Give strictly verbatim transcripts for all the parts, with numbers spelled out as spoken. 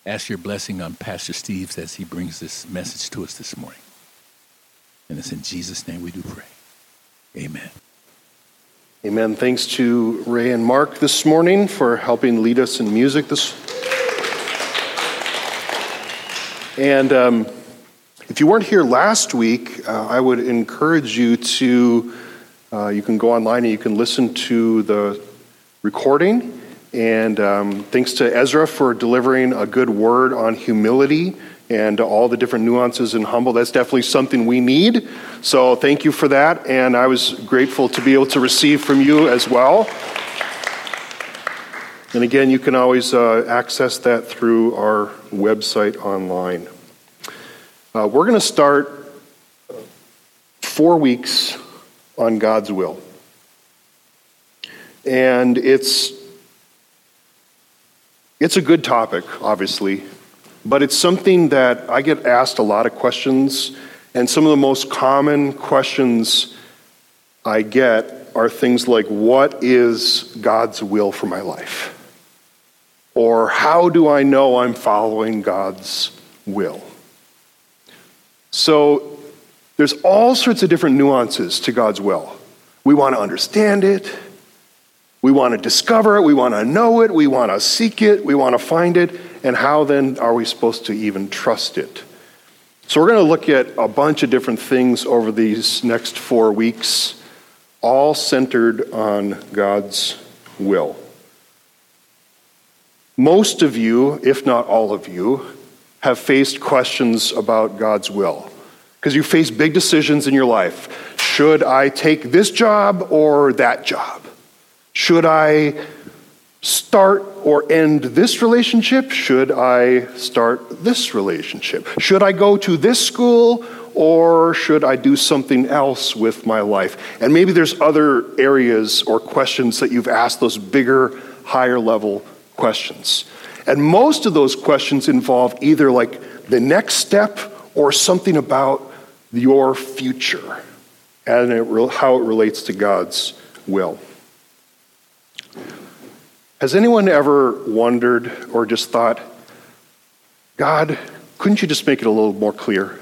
ask your blessing on Pastor Steve as he brings this message to us this morning. And it's in Jesus' name we do pray. Amen. Amen. Thanks to Ray and Mark this morning for helping lead us in music this. And um, if you weren't here last week, uh, I would encourage you to, uh, you can go online and you can listen to the recording. And um, thanks to Ezra for delivering a good word on humility and all the different nuances in humble. That's definitely something we need. So thank you for that. And I was grateful to be able to receive from you as well. And again, you can always uh, access that through our website online. Uh, we're going to start four weeks on God's will. And it's it's a good topic, obviously, but it's something that I get asked a lot of questions, and some of the most common questions I get are things like, what is God's will for my life? Or how do I know I'm following God's will? So there's all sorts of different nuances to God's will. We want to understand it. We want to discover it. We want to know it. We want to seek it. We want to find it. And how then are we supposed to even trust it? So we're going to look at a bunch of different things over these next four weeks, all centered on God's will. Most of you, if not all of you, have faced questions about God's will. Because you face big decisions in your life. Should I take this job or that job? Should I start or end this relationship? Should I start this relationship? Should I go to this school or should I do something else with my life? And maybe there's other areas or questions that you've asked, those bigger, higher level questions. And most of those questions involve either like the next step or something about your future and it, how it relates to God's will. Has anyone ever wondered or just thought, God, couldn't you just make it a little more clear?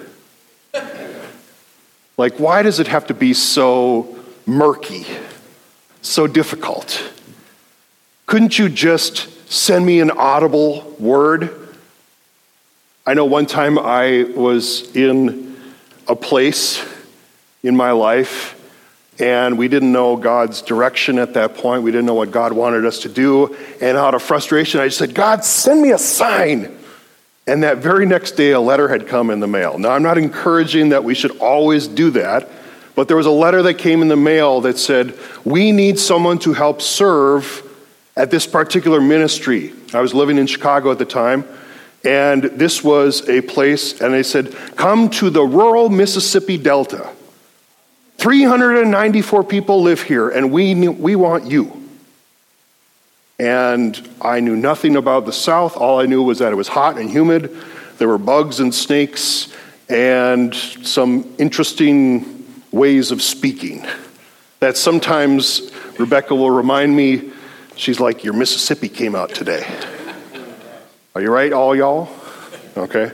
Like, why does it have to be so murky, so difficult? Couldn't you just send me an audible word? I know one time I was in a place in my life and we didn't know God's direction at that point. We didn't know what God wanted us to do. And out of frustration, I just said, God, send me a sign. And that very next day, a letter had come in the mail. Now, I'm not encouraging that we should always do that, but there was a letter that came in the mail that said, we need someone to help serve at this particular ministry. I was living in Chicago at the time, and this was a place, and they said, come to the rural Mississippi Delta. three hundred ninety-four people live here, and we we want you. And I knew nothing about the South. All I knew was that it was hot and humid. There were bugs and snakes and some interesting ways of speaking that sometimes Rebecca will remind me, she's like, your Mississippi came out today. Are you right, all y'all? Okay.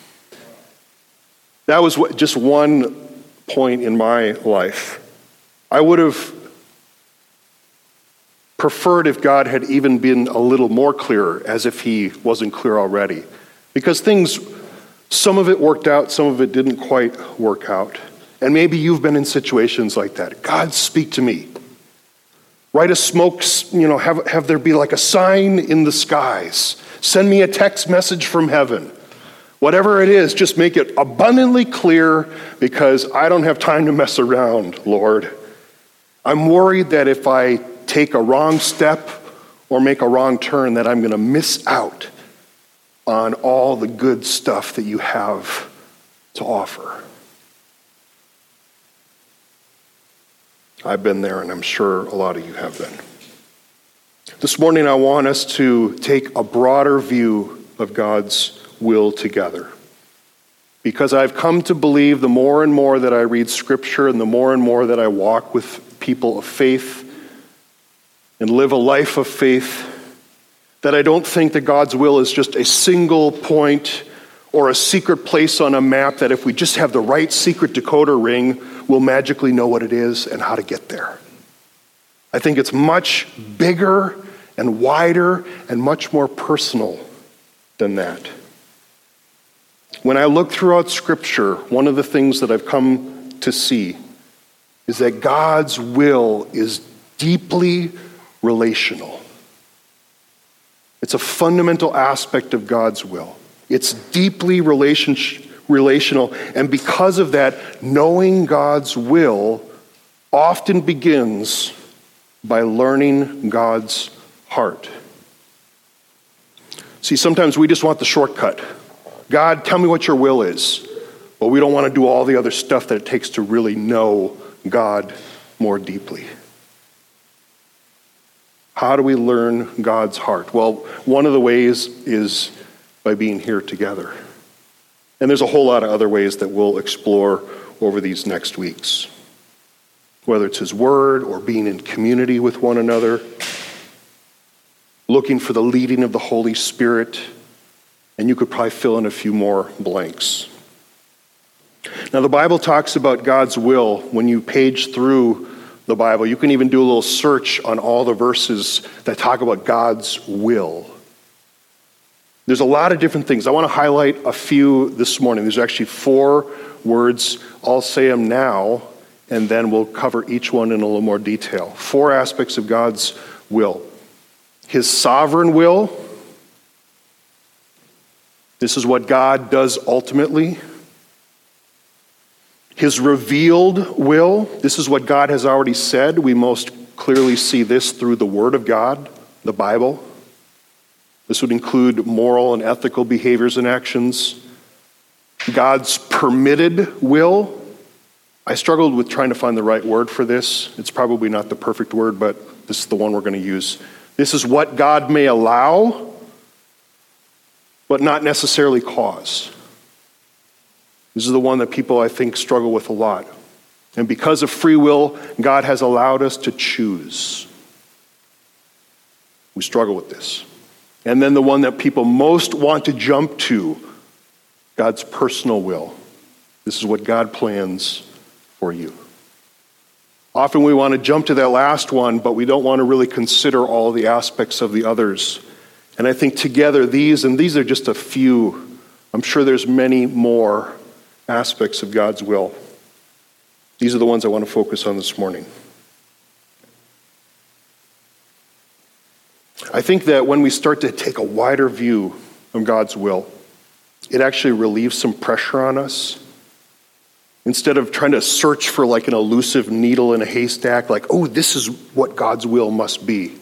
That was what, just one point in my life. I would have preferred if God had even been a little more clear, as if he wasn't clear already. Because things, some of it worked out, some of it didn't quite work out. And maybe you've been in situations like that. God, speak to me. Write a smoke, you know, have, have there be like a sign in the skies. Send me a text message from heaven. Whatever it is, just make it abundantly clear because I don't have time to mess around, Lord. I'm worried that if I take a wrong step or make a wrong turn, that I'm going to miss out on all the good stuff that you have to offer. I've been there, and I'm sure a lot of you have been. This morning, I want us to take a broader view of God's will together. Because I've come to believe the more and more that I read Scripture and the more and more that I walk with people of faith and live a life of faith, That I don't think that God's will is just a single point or a secret place on a map that if we just have the right secret decoder ring, we'll magically know what it is and how to get there. I think it's much bigger and wider and much more personal than that. When I look throughout Scripture, one of the things that I've come to see is that God's will is deeply relational. It's a fundamental aspect of God's will. It's deeply relation, relational, and because of that, knowing God's will often begins by learning God's heart. See, sometimes we just want the shortcut. God, tell me what your will is. But we don't want to do all the other stuff that it takes to really know God more deeply. How do we learn God's heart? Well, one of the ways is by being here together. And there's a whole lot of other ways that we'll explore over these next weeks. Whether it's His Word or being in community with one another, looking for the leading of the Holy Spirit, and you could probably fill in a few more blanks. Now, the Bible talks about God's will. When you page through the Bible, you can even do a little search on all the verses that talk about God's will. There's a lot of different things. I want to highlight a few this morning. There's actually four words. I'll say them now, and then we'll cover each one in a little more detail. Four aspects of God's will. His sovereign will. This is what God does ultimately. His revealed will. This is what God has already said. We most clearly see this through the Word of God, the Bible. This would include moral and ethical behaviors and actions. God's permitted will. I struggled with trying to find the right word for this. It's probably not the perfect word, but this is the one we're going to use. This is what God may allow, but not necessarily cause. This is the one that people, I think, struggle with a lot. And because of free will, God has allowed us to choose. We struggle with this. And then the one that people most want to jump to, God's personal will. This is what God plans for you. Often we want to jump to that last one, but we don't want to really consider all the aspects of the others. And I think together these, and these are just a few, I'm sure there's many more aspects of God's will. These are the ones I want to focus on this morning. I think that when we start to take a wider view of God's will, it actually relieves some pressure on us. Instead of trying to search for like an elusive needle in a haystack, like, oh, this is what God's will must be.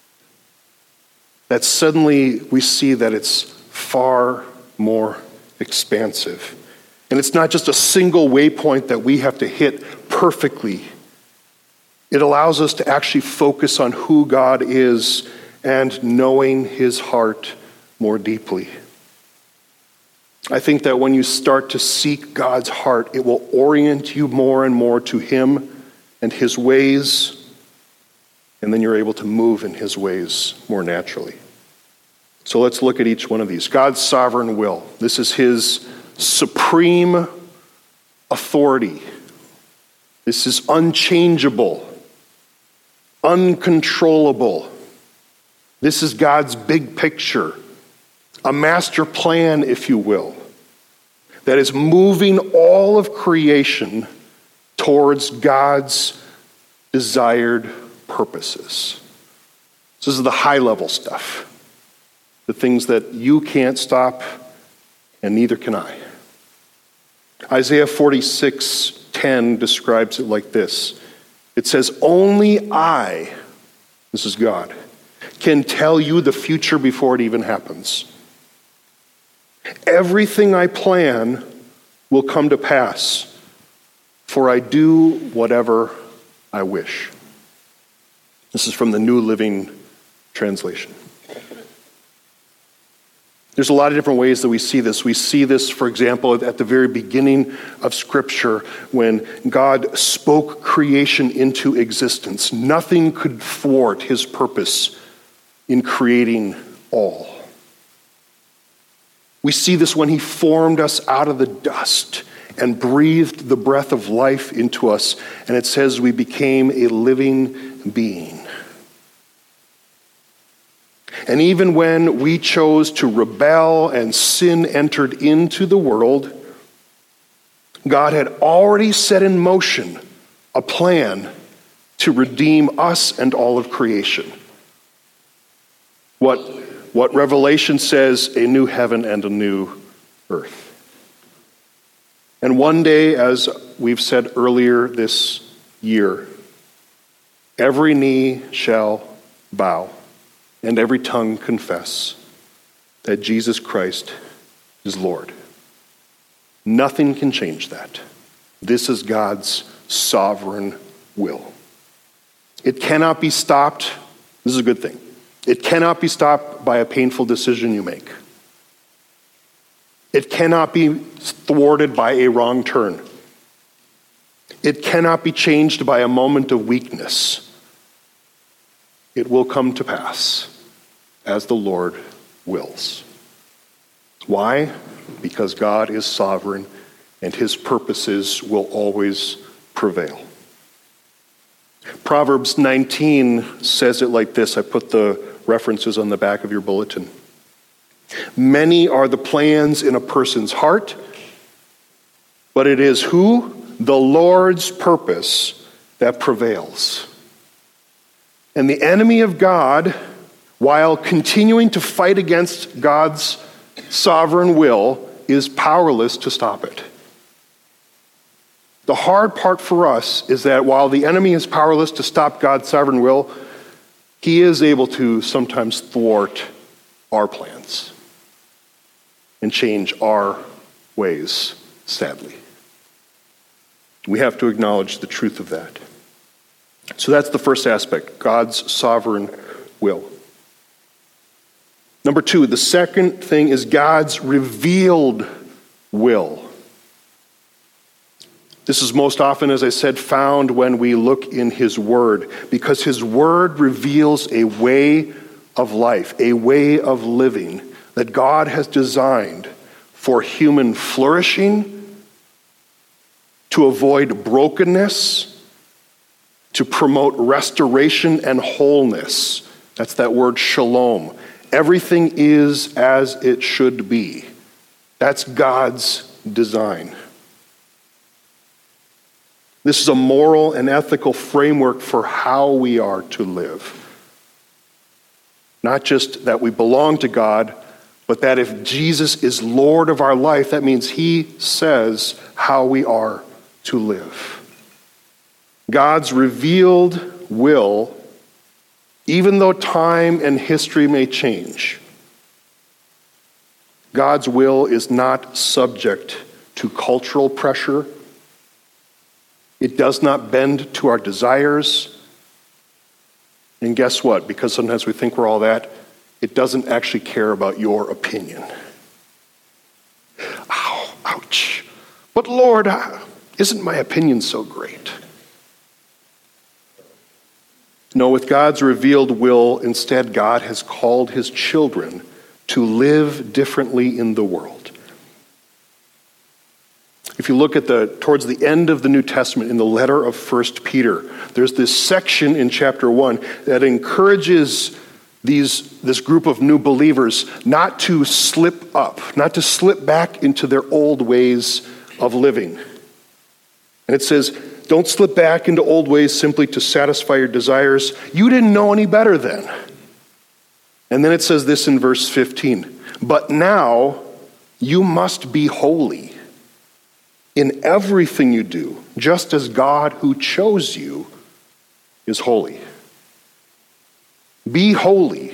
That suddenly we see that it's far more expansive. And it's not just a single waypoint that we have to hit perfectly. It allows us to actually focus on who God is and knowing His heart more deeply. I think that when you start to seek God's heart, it will orient you more and more to Him and His ways, and then you're able to move in His ways more naturally. So let's look at each one of these. God's sovereign will. This is His supreme authority. This is unchangeable, uncontrollable. This is God's big picture, a master plan, if you will, that is moving all of creation towards God's desired purposes. This is the high-level stuff, the things that you can't stop, and neither can I. Isaiah forty-six ten describes it like this. It says, only I, this is God, can tell you the future before it even happens. Everything I plan will come to pass, for I do whatever I wish. This is from the New Living Translation. There's a lot of different ways that we see this. We see this, for example, at the very beginning of Scripture when God spoke creation into existence. Nothing could thwart His purpose in creating all. We see this when he formed us out of the dust and breathed the breath of life into us, and it says we became a living being. And even when we chose to rebel and sin entered into the world, God had already set in motion a plan to redeem us and all of creation. What, what Revelation says, a new heaven and a new earth. And one day, as we've said earlier this year, every knee shall bow and every tongue confess that Jesus Christ is Lord. Nothing can change that. This is God's sovereign will. It cannot be stopped. This is a good thing. It cannot be stopped by a painful decision you make. It cannot be thwarted by a wrong turn. It cannot be changed by a moment of weakness. It will come to pass as the Lord wills. Why? Because God is sovereign and his purposes will always prevail. Proverbs nineteen says it like this. I put the references on the back of your bulletin. Many are the plans in a person's heart, but it is who? The Lord's purpose that prevails. And the enemy of God, while continuing to fight against God's sovereign will, is powerless to stop it. The hard part for us is that while the enemy is powerless to stop God's sovereign will, he is able to sometimes thwart our plans and change our ways, sadly. We have to acknowledge the truth of that. So that's the first aspect, God's sovereign will. Number two, the second thing is God's revealed will. This is most often, as I said, found when we look in his word, because his word reveals a way of life, a way of living that God has designed for human flourishing, to avoid brokenness, to promote restoration and wholeness. That's that word shalom. Everything is as it should be. That's God's design. This is a moral and ethical framework for how we are to live. Not just that we belong to God, but that if Jesus is Lord of our life, that means he says how we are to live. God's revealed will, even though time and history may change, God's will is not subject to cultural pressure. It does not bend to our desires. And guess what? Because sometimes we think we're all that, it doesn't actually care about your opinion. Ow, ouch. But Lord, isn't my opinion so great? No, with God's revealed will, instead, God has called his children to live differently in the world. If you look at the towards the end of the New Testament in the letter of First Peter, there's this section in chapter one that encourages these this group of new believers not to slip up, not to slip back into their old ways of living. And it says, don't slip back into old ways simply to satisfy your desires. You didn't know any better then. And then it says this in verse fifteen, but now you must be holy in everything you do, just as God who chose you is holy. Be holy.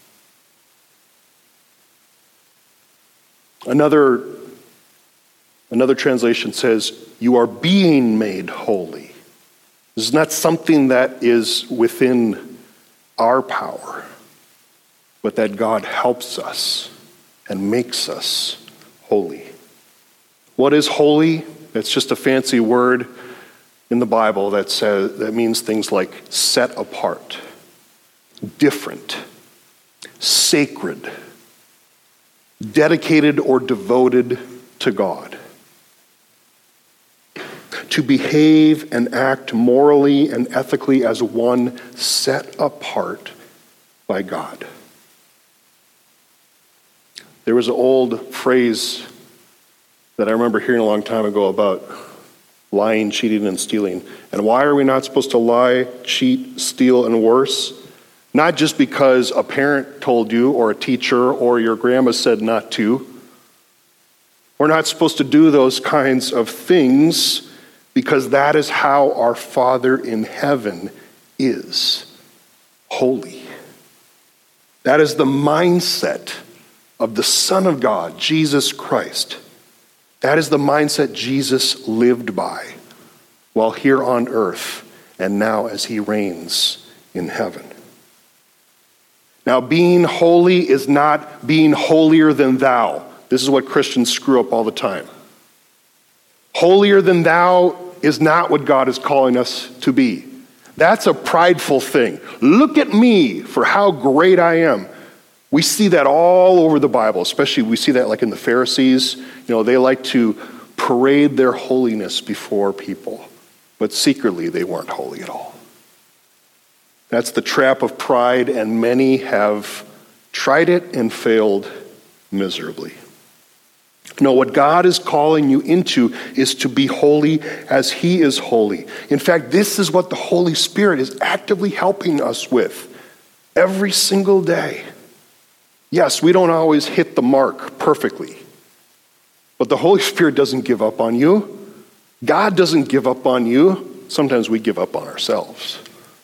Another, another translation says, you are being made holy. This is not something that is within our power, but that God helps us and makes us holy. What is holy? It's just a fancy word in the Bible that says that means things like set apart, different, sacred, dedicated or devoted to God. To behave and act morally and ethically as one set apart by God. There was an old phrase that I remember hearing a long time ago about lying, cheating, and stealing. And why are we not supposed to lie, cheat, steal, and worse? Not just because a parent told you, or a teacher, or your grandma said not to. We're not supposed to do those kinds of things because that is how our Father in heaven is, holy. That is the mindset of the Son of God, Jesus Christ. That is the mindset Jesus lived by while here on earth and now as he reigns in heaven. Now, being holy is not being holier than thou. This is what Christians screw up all the time. Holier than thou is not what God is calling us to be. That's a prideful thing. Look at me for how great I am. We see that all over the Bible, especially we see that like in the Pharisees. You know, they like to parade their holiness before people, but secretly they weren't holy at all. That's the trap of pride, and many have tried it and failed miserably. No, what God is calling you into is to be holy as he is holy. In fact, this is what the Holy Spirit is actively helping us with every single day. Yes, we don't always hit the mark perfectly, but the Holy Spirit doesn't give up on you. God doesn't give up on you. Sometimes we give up on ourselves.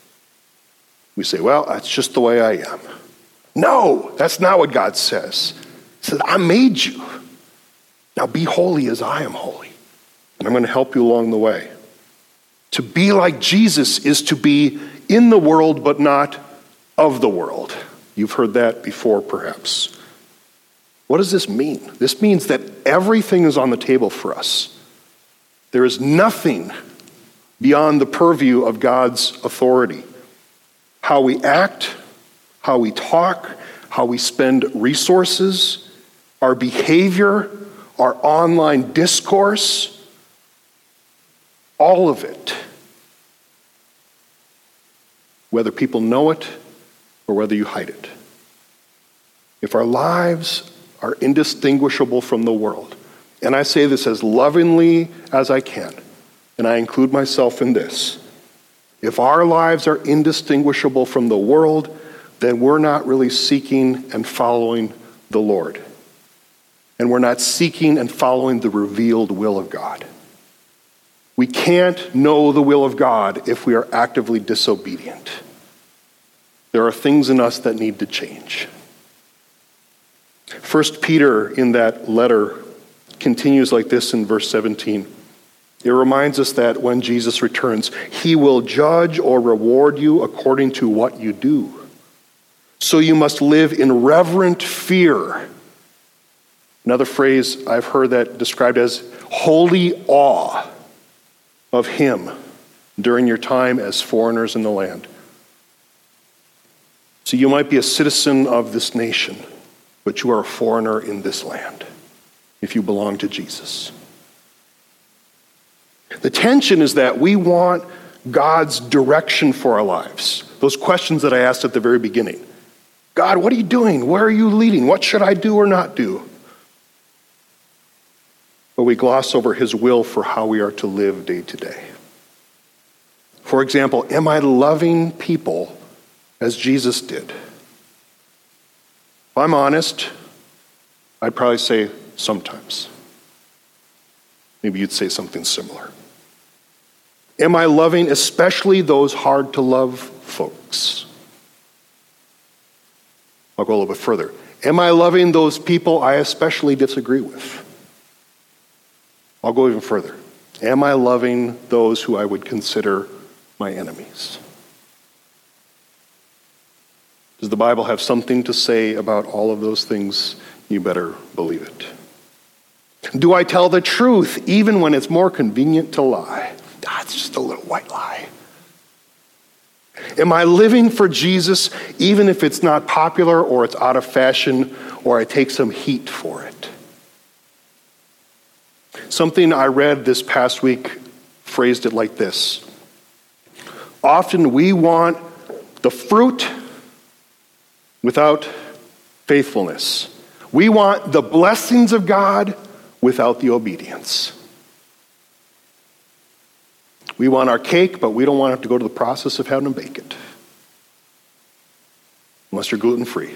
We say, well, that's just the way I am. No, that's not what God says. He says, I made you. Now be holy as I am holy. And I'm going to help you along the way. To be like Jesus is to be in the world, but not of the world. You've heard that before, perhaps. What does this mean? This means that everything is on the table for us. There is nothing beyond the purview of God's authority. How we act, how we talk, how we spend resources, our behavior, our online discourse, all of it, whether people know it or whether you hide it. If our lives are indistinguishable from the world, and I say this as lovingly as I can, and I include myself in this, if our lives are indistinguishable from the world, then we're not really seeking and following the Lord. And we're not seeking and following the revealed will of God. We can't know the will of God if we are actively disobedient. There are things in us that need to change. First Peter in that letter continues like this in verse seventeen. It reminds us that when Jesus returns, he will judge or reward you according to what you do. So you must live in reverent fear. Another phrase I've heard that described as holy awe of him during your time as foreigners in the land. So you might be a citizen of this nation, but you are a foreigner in this land if you belong to Jesus. The tension is that we want God's direction for our lives. Those questions that I asked at the very beginning. God, what are you doing? Where are you leading? What should I do or not do? But we gloss over his will for how we are to live day to day. For example, am I loving people as Jesus did? If I'm honest, I'd probably say sometimes. Maybe you'd say something similar. Am I loving especially those hard to love folks? I'll go a little bit further. Am I loving those people I especially disagree with? I'll go even further. Am I loving those who I would consider my enemies? Does the Bible have something to say about all of those things? You better believe it. Do I tell the truth even when it's more convenient to lie? That's just a little white lie. Am I living for Jesus even if it's not popular or it's out of fashion or I take some heat for it? Something I read this past week phrased it like this. Often we want the fruit without faithfulness. We want the blessings of God without the obedience. We want our cake, but we don't want to have to go to the process of having to bake it. Unless you're gluten-free.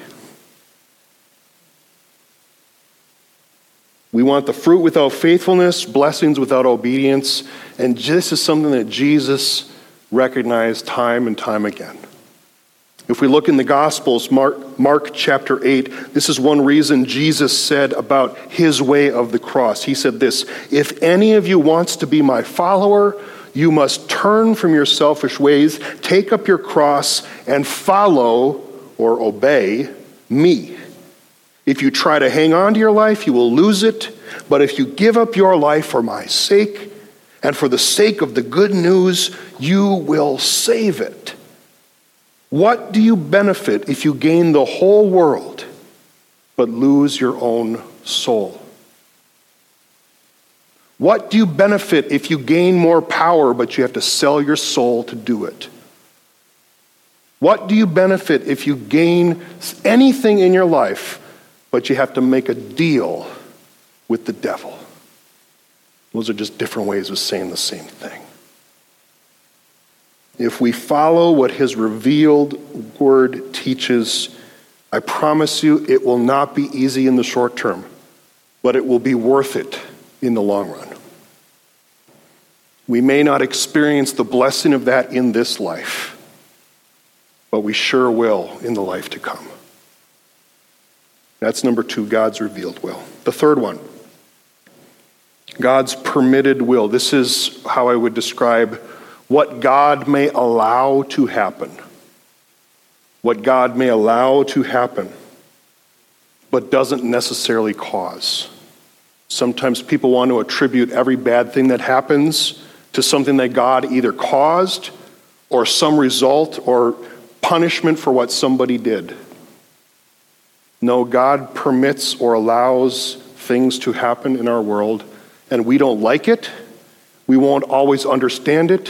We want the fruit without faithfulness, blessings without obedience, and this is something that Jesus recognized time and time again. If we look in the Gospels, Mark, Mark chapter eight, this is one reason Jesus said about his way of the cross. He said this, "If any of you wants to be my follower, you must turn from your selfish ways, take up your cross, and follow or obey me. If you try to hang on to your life, you will lose it. But if you give up your life for my sake, and for the sake of the good news, you will save it. What do you benefit if you gain the whole world, but lose your own soul? What do you benefit if you gain more power, but you have to sell your soul to do it? What do you benefit if you gain anything in your life, but you have to make a deal with the devil? Those are just different ways of saying the same thing. If we follow what his revealed word teaches, I promise you it will not be easy in the short term, but it will be worth it in the long run. We may not experience the blessing of that in this life, but we sure will in the life to come. That's number two, God's revealed will. The third one, God's permitted will. This is how I would describe what God may allow to happen. What God may allow to happen, but doesn't necessarily cause. Sometimes people want to attribute every bad thing that happens to something that God either caused or some result or punishment for what somebody did. No, God permits or allows things to happen in our world, and we don't like it. We won't always understand it,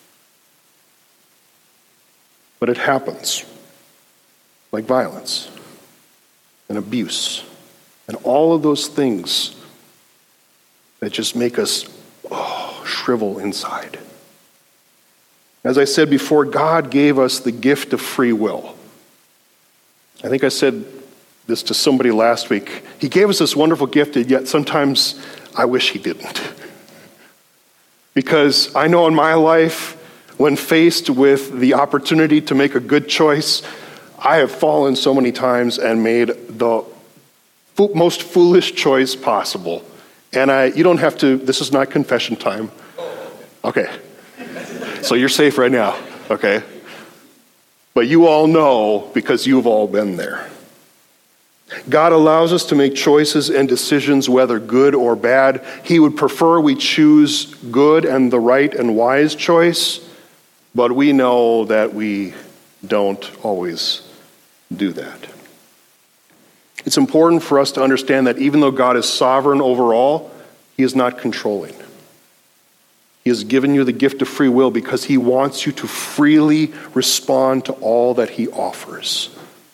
but it happens. Like violence and abuse and all of those things that just make us oh, shrivel inside. As I said before, God gave us the gift of free will. I think I said this to somebody last week. He gave us this wonderful gift, and yet sometimes I wish he didn't. Because I know in my life, when faced with the opportunity to make a good choice, I have fallen so many times and made the fo- most foolish choice possible. And I, you don't have to, this is not confession time. Okay. So you're safe right now, okay? But you all know because you've all been there. God allows us to make choices and decisions, whether good or bad. He would prefer we choose good and the right and wise choice, but we know that we don't always do that. It's important for us to understand that even though God is sovereign over all, he is not controlling. He has given you the gift of free will because he wants you to freely respond to all that he offers.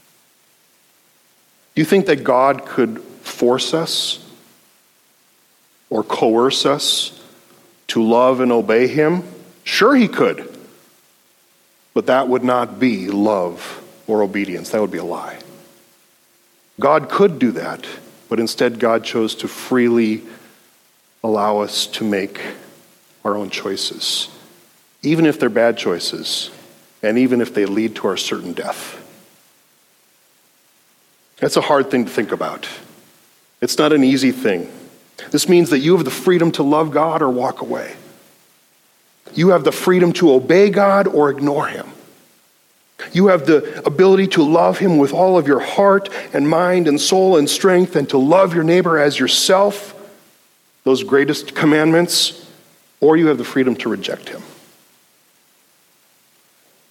Do you think that God could force us or coerce us to love and obey him? Sure he could. But that would not be love or obedience. That would be a lie. God could do that, but instead God chose to freely allow us to make our own choices, even if they're bad choices, and even if they lead to our certain death. That's a hard thing to think about. It's not an easy thing. This means that you have the freedom to love God or walk away. You have the freedom to obey God or ignore him. You have the ability to love him with all of your heart and mind and soul and strength, and to love your neighbor as yourself, those greatest commandments, or you have the freedom to reject him.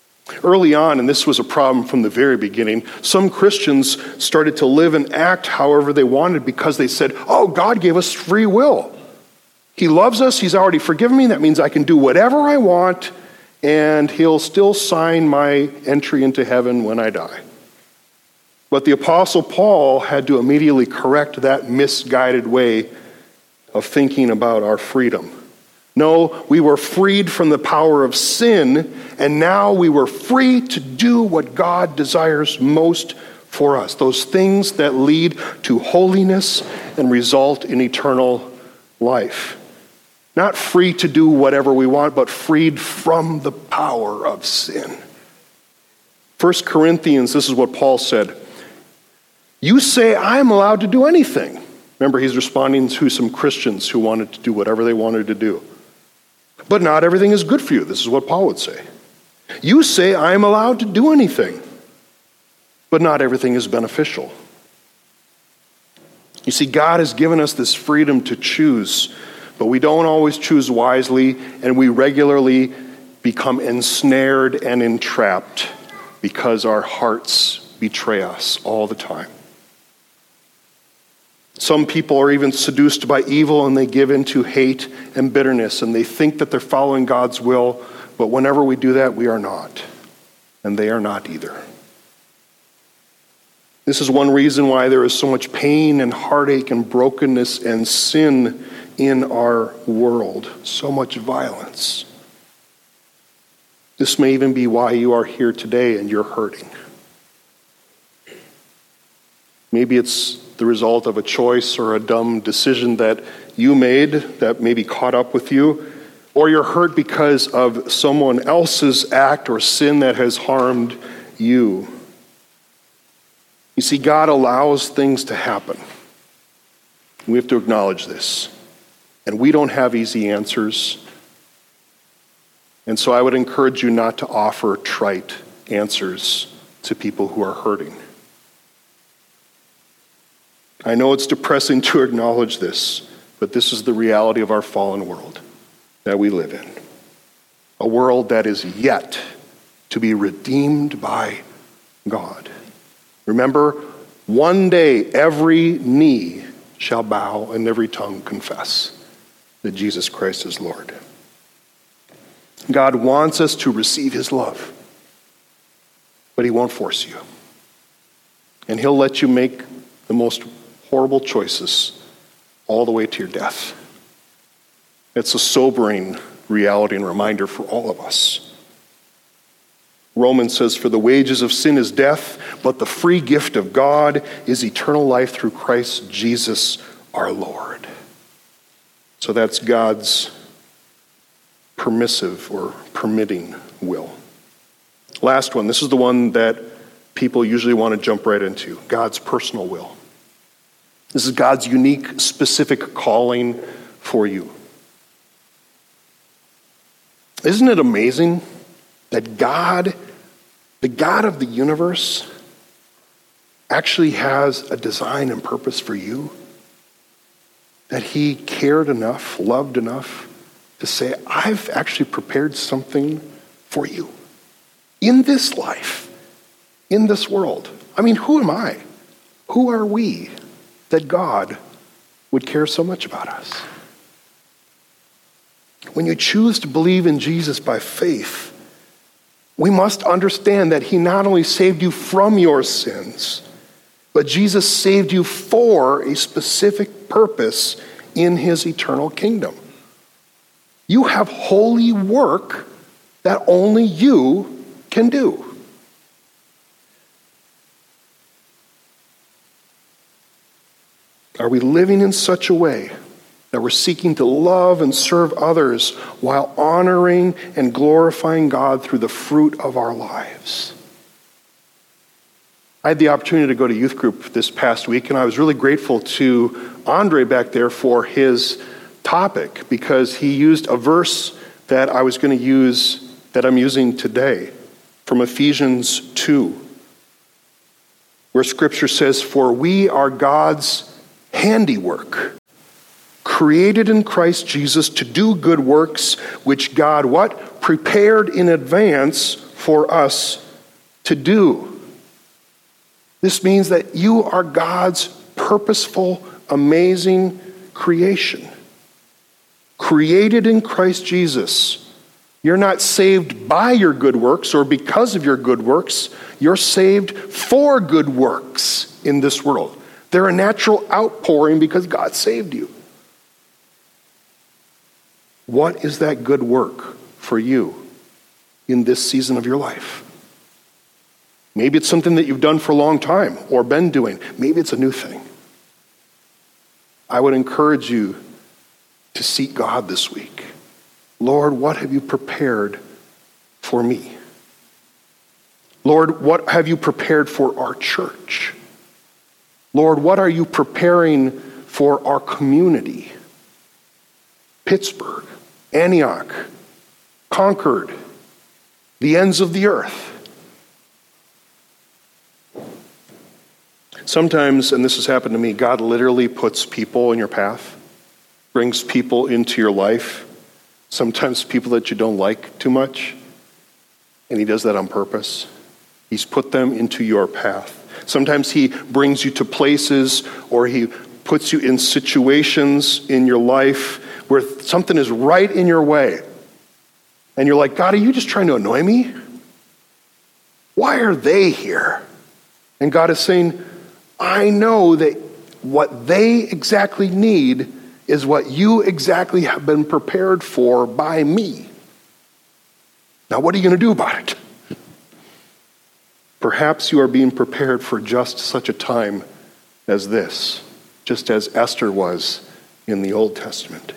Early on, and this was a problem from the very beginning, some Christians started to live and act however they wanted because they said, oh, God gave us free will. He loves us. He's already forgiven me. That means I can do whatever I want, and he'll still sign my entry into heaven when I die. But the Apostle Paul had to immediately correct that misguided way of thinking about our freedom. No, we were freed from the power of sin, and now we were free to do what God desires most for us. Those things that lead to holiness and result in eternal life. Not free to do whatever we want, but freed from the power of sin. First Corinthians, this is what Paul said. You say I'm allowed to do anything. Remember, he's responding to some Christians who wanted to do whatever they wanted to do. But not everything is good for you. This is what Paul would say. You say I am allowed to do anything, but not everything is beneficial. You see, God has given us this freedom to choose, but we don't always choose wisely, and we regularly become ensnared and entrapped because our hearts betray us all the time. Some people are even seduced by evil and they give in to hate and bitterness, and they think that they're following God's will, but whenever we do that, we are not. And they are not either. This is one reason why there is so much pain and heartache and brokenness and sin in our world. So much violence. This may even be why you are here today and you're hurting. Maybe it's the result of a choice or a dumb decision that you made that maybe caught up with you, or you're hurt because of someone else's act or sin that has harmed you. You see, God allows things to happen. We have to acknowledge this. And we don't have easy answers. And so I would encourage you not to offer trite answers to people who are hurting. I know it's depressing to acknowledge this, but this is the reality of our fallen world that we live in. A world that is yet to be redeemed by God. Remember, one day every knee shall bow and every tongue confess that Jesus Christ is Lord. God wants us to receive his love, but he won't force you. And he'll let you make the most horrible choices all the way to your death. It's a sobering reality and reminder for all of us. Romans says, for the wages of sin is death, but the free gift of God is eternal life through Christ Jesus our Lord. So that's God's permissive or permitting will. Last one, this is the one that people usually want to jump right into, God's personal will. This is God's unique, specific calling for you. Isn't it amazing that God, the God of the universe, actually has a design and purpose for you? That he cared enough, loved enough to say, I've actually prepared something for you in this life, in this world. I mean, who am I? Who are we that God would care so much about us? When you choose to believe in Jesus by faith, we must understand that he not only saved you from your sins, but Jesus saved you for a specific purpose in his eternal kingdom. You have holy work that only you can do. Are we living in such a way that we're seeking to love and serve others while honoring and glorifying God through the fruit of our lives? I had the opportunity to go to youth group this past week, and I was really grateful to Andre back there for his topic, because he used a verse that I was going to use, that I'm using today, from Ephesians two, where Scripture says, for we are God's handiwork, created in Christ Jesus to do good works, which God, what? Prepared in advance for us to do. This means that you are God's purposeful, amazing creation. Created in Christ Jesus. You're not saved by your good works or because of your good works. You're saved for good works in this world. They're a natural outpouring because God saved you. What is that good work for you in this season of your life? Maybe it's something that you've done for a long time or been doing. Maybe it's a new thing. I would encourage you to seek God this week. Lord, what have you prepared for me? Lord, what have you prepared for our church? Lord, what are you preparing for our community? Pittsburgh, Antioch, Concord, the ends of the earth. Sometimes, and this has happened to me, God literally puts people in your path, brings people into your life, sometimes people that you don't like too much, and he does that on purpose. He's put them into your path. Sometimes he brings you to places or he puts you in situations in your life where something is right in your way. And you're like, God, are you just trying to annoy me? Why are they here? And God is saying, I know that what they exactly need is what you exactly have been prepared for by me. Now, what are you going to do about it? Perhaps you are being prepared for just such a time as this, just as Esther was in the Old Testament.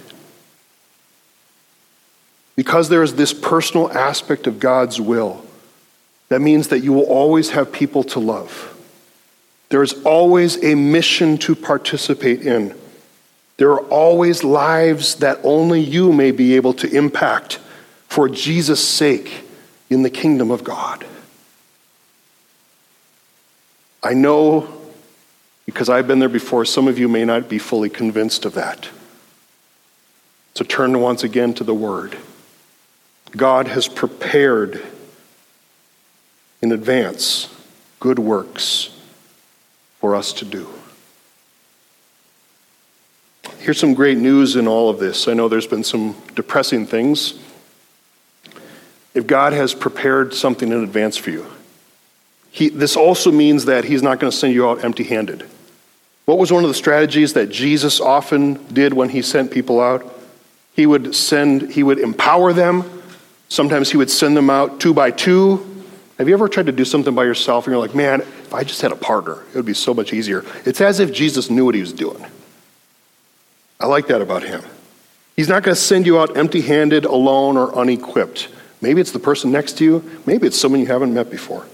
Because there is this personal aspect of God's will, that means that you will always have people to love. There is always a mission to participate in. There are always lives that only you may be able to impact for Jesus' sake in the kingdom of God. I know, because I've been there before, some of you may not be fully convinced of that. So turn once again to the Word. God has prepared in advance good works for us to do. Here's some great news in all of this. I know there's been some depressing things. If God has prepared something in advance for you, he, this also means that he's not going to send you out empty-handed. What was one of the strategies that Jesus often did when he sent people out? He would send, he would empower them. Sometimes he would send them out two by two. Have you ever tried to do something by yourself and you're like, man, if I just had a partner, it would be so much easier. It's as if Jesus knew what he was doing. I like that about him. He's not going to send you out empty-handed, alone, or unequipped. Maybe it's the person next to you. Maybe it's someone you haven't met before.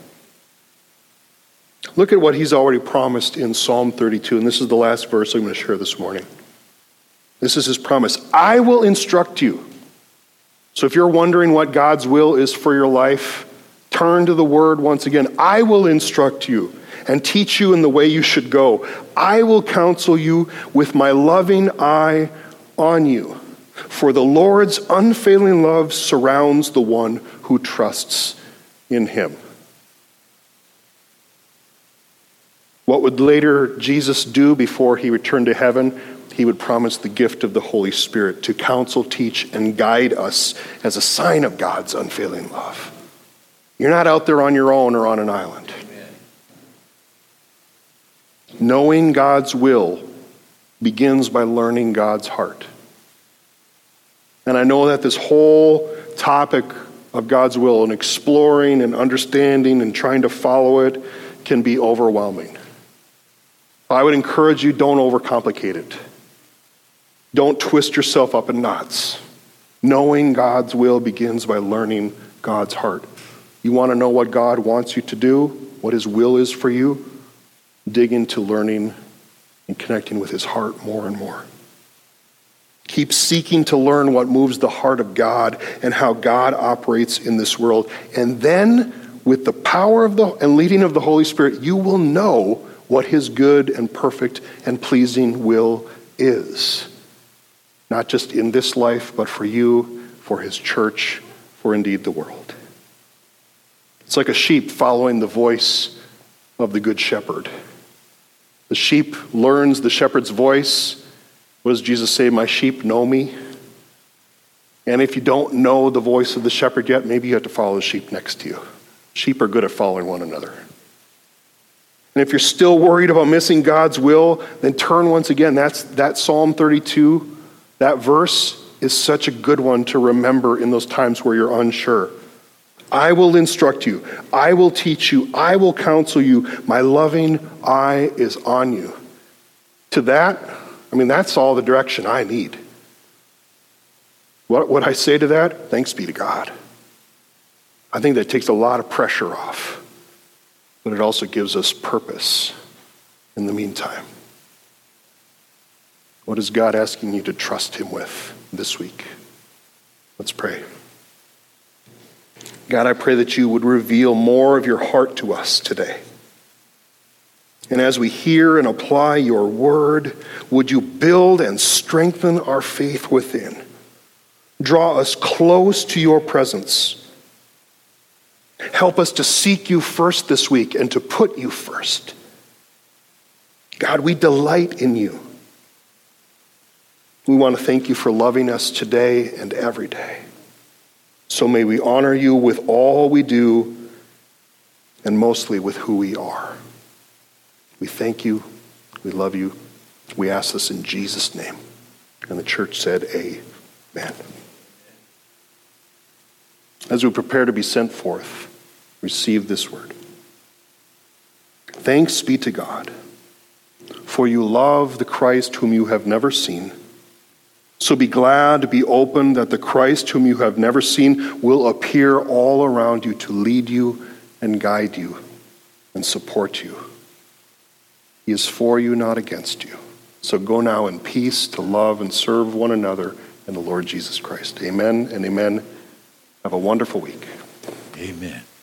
Look at what he's already promised in Psalm thirty-two, and this is the last verse I'm going to share this morning. This is his promise. I will instruct you. So if you're wondering what God's will is for your life, turn to the Word once again. I will instruct you and teach you in the way you should go. I will counsel you with my loving eye on you. For the Lord's unfailing love surrounds the one who trusts in him. What would later Jesus do before he returned to heaven? He would promise the gift of the Holy Spirit to counsel, teach, and guide us as a sign of God's unfailing love. You're not out there on your own or on an island. Amen. Knowing God's will begins by learning God's heart. And I know that this whole topic of God's will and exploring and understanding and trying to follow it can be overwhelming. I would encourage you, don't overcomplicate it. Don't twist yourself up in knots. Knowing God's will begins by learning God's heart. You want to know what God wants you to do, what his will is for you? Dig into learning and connecting with his heart more and more. Keep seeking to learn what moves the heart of God and how God operates in this world. And then, with the power of the and leading of the Holy Spirit, you will know what his good and perfect and pleasing will is. Not just in this life, but for you, for his church, for indeed the world. It's like a sheep following the voice of the good shepherd. The sheep learns the shepherd's voice. What does Jesus say? My sheep know me. And if you don't know the voice of the shepherd yet, maybe you have to follow the sheep next to you. Sheep are good at following one another. And if you're still worried about missing God's will, then turn once again. That's that Psalm thirty-two, that verse is such a good one to remember in those times where you're unsure. I will instruct you. I will teach you. I will counsel you. My loving eye is on you. To that, I mean, that's all the direction I need. What would I say to that? Thanks be to God. I think that takes a lot of pressure off, but it also gives us purpose in the meantime. What is God asking you to trust him with this week? Let's pray. God, I pray that you would reveal more of your heart to us today. And as we hear and apply your word, would you build and strengthen our faith within? Draw us close to your presence. Help us to seek you first this week and to put you first. God, we delight in you. We want to thank you for loving us today and every day. So may we honor you with all we do and mostly with who we are. We thank you. We love you. We ask this in Jesus' name. And the church said, amen. As we prepare to be sent forth, receive this word. Thanks be to God, for you love the Christ whom you have never seen. So be glad, be open, that the Christ whom you have never seen will appear all around you to lead you and guide you and support you. He is for you, not against you. So go now in peace to love and serve one another in the Lord Jesus Christ. Amen and amen. Have a wonderful week. Amen.